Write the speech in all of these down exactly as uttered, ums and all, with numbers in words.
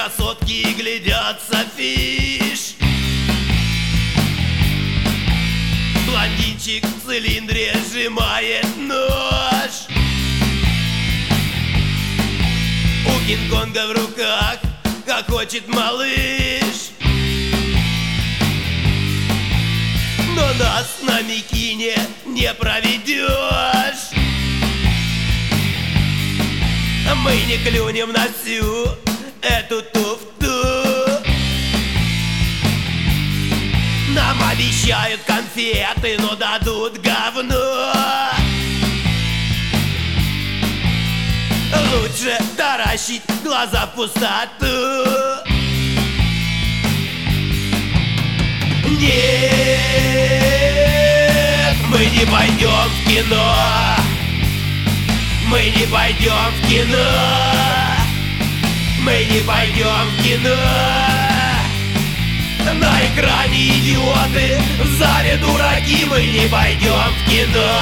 красотки глядят с афиш. Блондинчик в цилиндре сжимает нож. У Кинг-Конга в руках хохочет малыш. Но нас на Микине не проведешь. Мы не клюнем на всю эту туфту. Нам обещают конфеты, но дадут говно. Лучше таращить глаза в пустоту. Нет, мы не пойдем в кино. Мы не пойдем в кино. Мы не пойдем в кино. На экране идиоты, в зале дураки. Мы не пойдем в кино.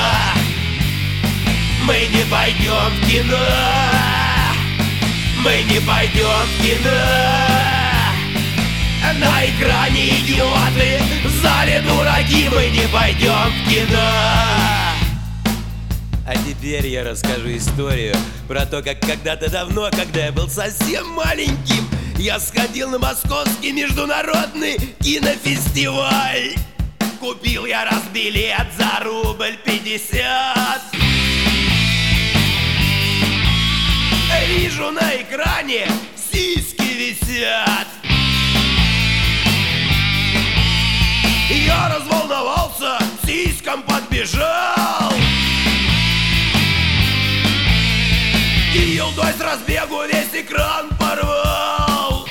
Мы не пойдем в кино. Мы не пойдем в кино. На экране идиоты, в зале дураки. Мы не пойдем в кино. А теперь я расскажу историю про то, как когда-то давно, когда я был совсем маленьким, я сходил на московский международный кинофестиваль. Купил я раз билет за рубль пятьдесят. Вижу на экране сиськи висят. Я разволновался, к сиськам подбежал. И елдой с разбегу весь экран порвал.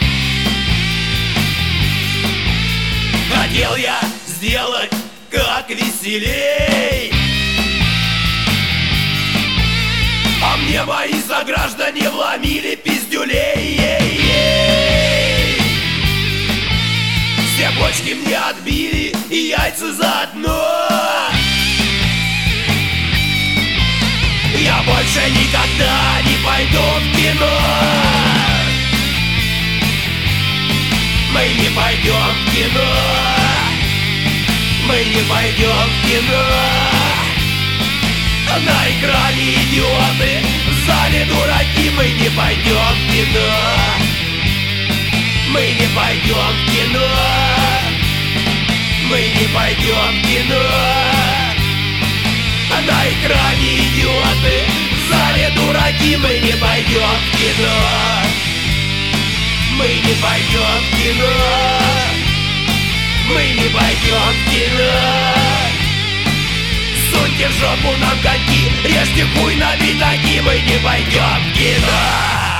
Хотел я сделать как веселей, а мне мои сограждане вломили пиздюлей. Все почки мне отбили и яйца заодно. Я больше никогда не пойду в кино. Мы не пойдем в кино. Мы не пойдем в кино. На экране идиоты, в зале дураки. Мы не пойдем в кино. Мы не пойдем в кино. Мы не пойдем в кино. На экране идиоты, в зале дураки. Мы не пойдем в кино. Мы не пойдем в кино. Мы не пойдем в кино. Суньте в жопу нам коньки, режьте хуй на битаки. Мы не пойдем в кино.